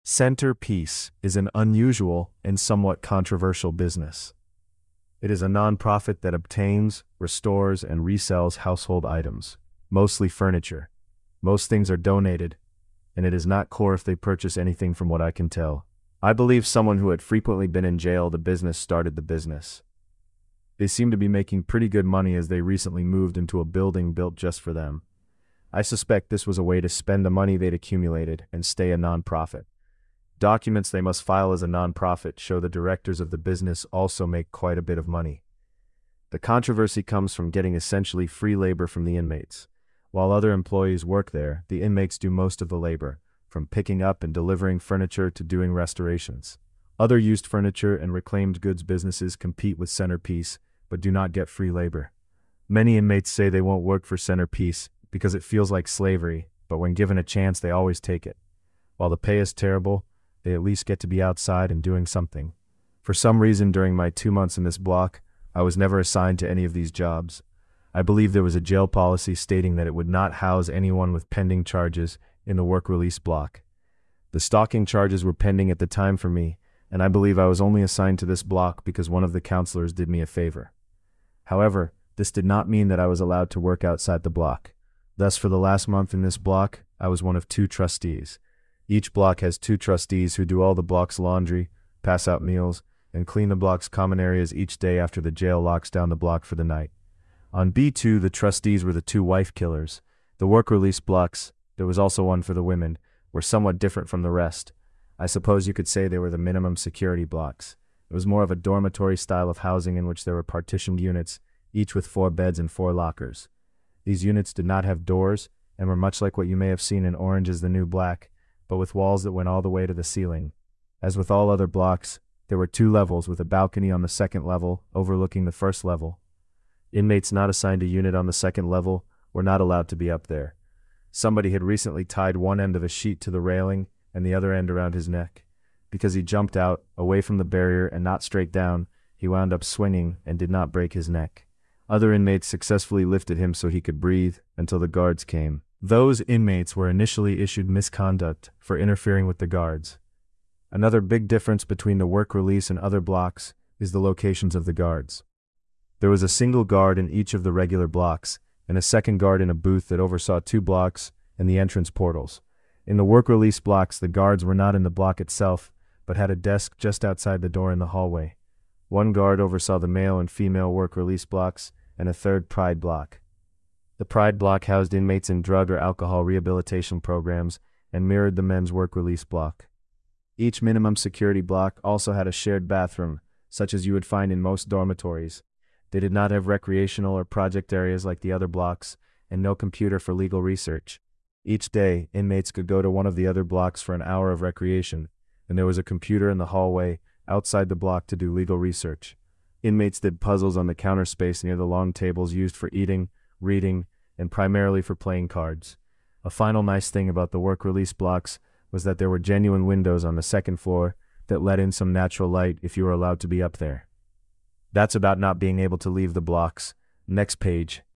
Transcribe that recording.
Centerpiece is an unusual and somewhat controversial business. It is a nonprofit that obtains, restores, and resells household items, mostly furniture. Most things are donated, and it is not core if they purchase anything from what I can tell. I believe someone who had frequently been in jail the business started the business. They seem to be making pretty good money as they recently moved into a building built just for them. I suspect this was a way to spend the money they'd accumulated and stay a nonprofit. Documents they must file as a nonprofit show the directors of the business also make quite a bit of money. The controversy comes from getting essentially free labor from the inmates. While other employees work there, the inmates do most of the labor, from picking up and delivering furniture to doing restorations. Other used furniture and reclaimed goods businesses compete with Centerpiece, but do not get free labor. Many inmates say they won't work for Centerpiece because it feels like slavery, but when given a chance they always take it. While the pay is terrible, they at least get to be outside and doing something. For some reason during my 2 months in this block, I was never assigned to any of these jobs. I believe there was a jail policy stating that it would not house anyone with pending charges in the work-release block. The stalking charges were pending at the time for me, and I believe I was only assigned to this block because one of the counselors did me a favor. However, this did not mean that I was allowed to work outside the block. Thus, for the last month in this block, I was one of 2 trustees. Each block has 2 trustees who do all the block's laundry, pass out meals, and clean the block's common areas each day after the jail locks down the block for the night. On B2, the trustees were the 2 wife killers. The work-release blocks, there was also one for the women, were somewhat different from the rest. I suppose you could say they were the minimum security blocks. It was more of a dormitory style of housing in which there were partitioned units, each with 4 beds and 4 lockers. These units did not have doors and were much like what you may have seen in Orange is the New Black, but with walls that went all the way to the ceiling. As with all other blocks, there were 2 levels with a balcony on the 2nd level overlooking the 1st level. Inmates not assigned a unit on the 2nd level were not allowed to be up there. Somebody had recently tied one end of a sheet to the railing and the other end around his neck. Because he jumped out, away from the barrier and not straight down, he wound up swinging and did not break his neck. Other inmates successfully lifted him so he could breathe until the guards came. Those inmates were initially issued misconduct for interfering with the guards. Another big difference between the work release and other blocks is the locations of the guards. There was a single guard in each of the regular blocks, and a second guard in a booth that oversaw 2 blocks and the entrance portals. In the work release blocks, the guards were not in the block itself, but had a desk just outside the door in the hallway. One guard oversaw the male and female work release blocks, and a 3rd Pride block. The Pride block housed inmates in drug or alcohol rehabilitation programs and mirrored the men's work release block. Each minimum security block also had a shared bathroom, such as you would find in most dormitories. They did not have recreational or project areas like the other blocks, and no computer for legal research. Each day, inmates could go to one of the other blocks for an hour of recreation, and there was a computer in the hallway outside the block to do legal research. Inmates did puzzles on the counter space near the long tables used for eating, reading, and primarily for playing cards. A final nice thing about the work-release blocks was that there were genuine windows on the 2nd floor that let in some natural light if you were allowed to be up there. That's about not being able to leave the blocks. Next page.